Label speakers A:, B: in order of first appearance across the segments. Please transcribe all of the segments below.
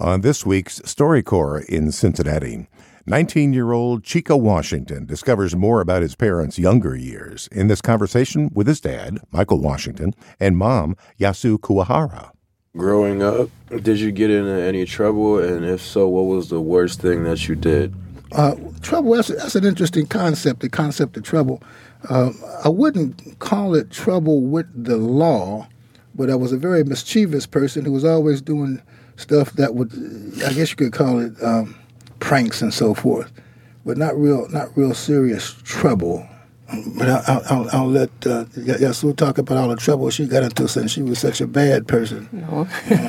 A: On this week's StoryCorps in Cincinnati, 19-year-old Chico Washington discovers more about his parents' younger years in this conversation with his dad, Michael Washington, and mom, Yasu Kuwahara.
B: Growing up, did you get into any trouble? And if so, what was the worst thing that you did?
C: Trouble, that's an interesting concept, the concept of trouble. I wouldn't call it trouble with the law, but I was a very mischievous person who was always doing stuff that would, I guess you could call it pranks and so forth, but not real serious trouble. But I'll let Yasu talk about all the trouble she got into since she was such a bad person.
D: No,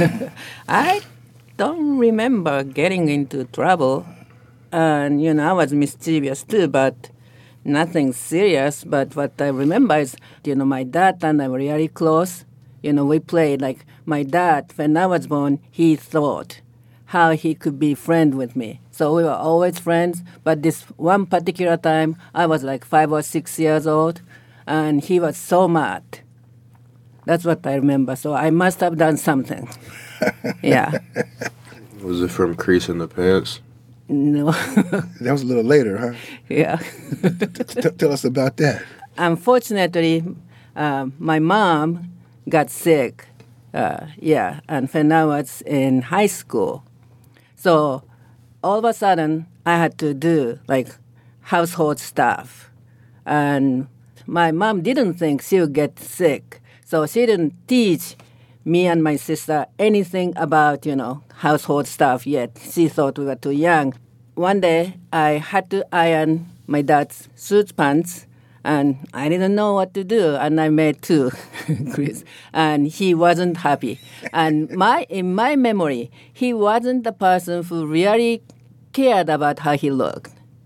D: I don't remember getting into trouble. And, I was mischievous too, but nothing serious. But what I remember is, my dad and I were really close. We played, like, my dad, when I was born, he thought how he could be friend with me. So we were always friends. But this one particular time, I was like 5 or 6 years old, and he was so mad. That's what I remember. So I must have done something. Yeah.
B: Was it from creasing the pants?
D: No.
C: That was a little later, huh?
D: Yeah.
C: Tell us about that.
D: Unfortunately, my mom got sick, and when I was in high school. So all of a sudden, I had to do, like, household stuff. And my mom didn't think she would get sick, so she didn't teach me and my sister anything about, household stuff yet. She thought we were too young. One day, I had to iron my dad's suit pants, and I didn't know what to do, and I made two, Chris, and he wasn't happy. And in my memory, he wasn't the person who really cared about how he looked.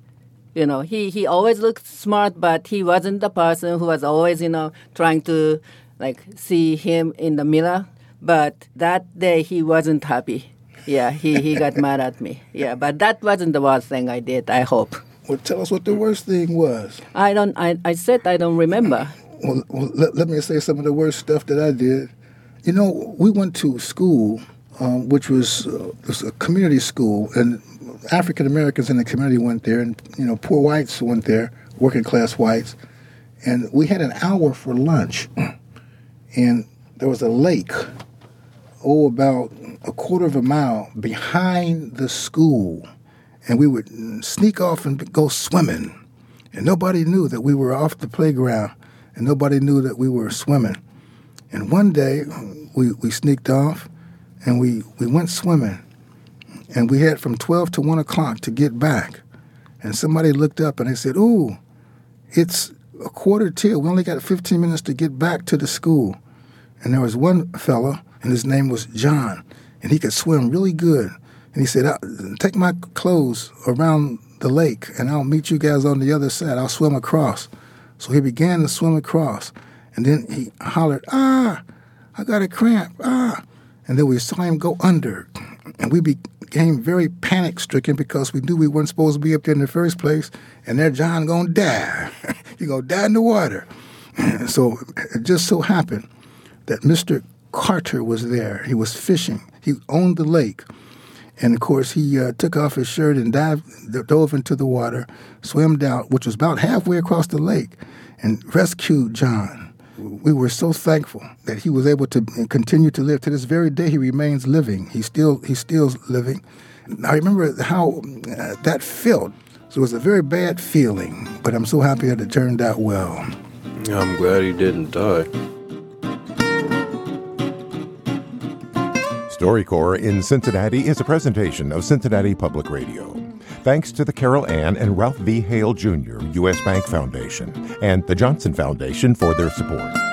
D: He always looked smart, but he wasn't the person who was always, trying to, like, see him in the mirror. But that day, he wasn't happy. Yeah, he got mad at me. Yeah, but that wasn't the worst thing I did, I hope.
C: Well, tell us what the worst thing was.
D: I said I don't remember.
C: Well, let me say some of the worst stuff that I did. We went to school, which was a community school, and African Americans in the community went there, and, poor whites went there, working class whites. And we had an hour for lunch, and there was a lake, about a quarter of a mile behind the school. And we would sneak off and go swimming. And nobody knew that we were off the playground, and nobody knew that we were swimming. And one day, we sneaked off, and we went swimming. And we had from 12 to 1 o'clock to get back. And somebody looked up, and they said, "Ooh, it's a quarter till. We only got 15 minutes to get back to the school." And there was one fella, and his name was John, and he could swim really good. And he said, "Take my clothes around the lake, and I'll meet you guys on the other side. I'll swim across." So he began to swim across, and then he hollered, "Ah, I got a cramp, ah." And then we saw him go under, and we became very panic-stricken because we knew we weren't supposed to be up there in the first place, and there John going to die. He's going to die in the water. So it just so happened that Mr. Carter was there. He was fishing. He owned the lake. And, of course, he took off his shirt and dove into the water, swam down, which was about halfway across the lake, and rescued John. We were so thankful that he was able to continue to live. To this very day, he remains living. He's still living. I remember how that felt. So it was a very bad feeling, but I'm so happy that it turned out well.
B: I'm glad he didn't die.
A: StoryCorps in Cincinnati is a presentation of Cincinnati Public Radio. Thanks to the Carol Ann and Ralph V. Hale Jr. U.S. Bank Foundation and the Johnson Foundation for their support.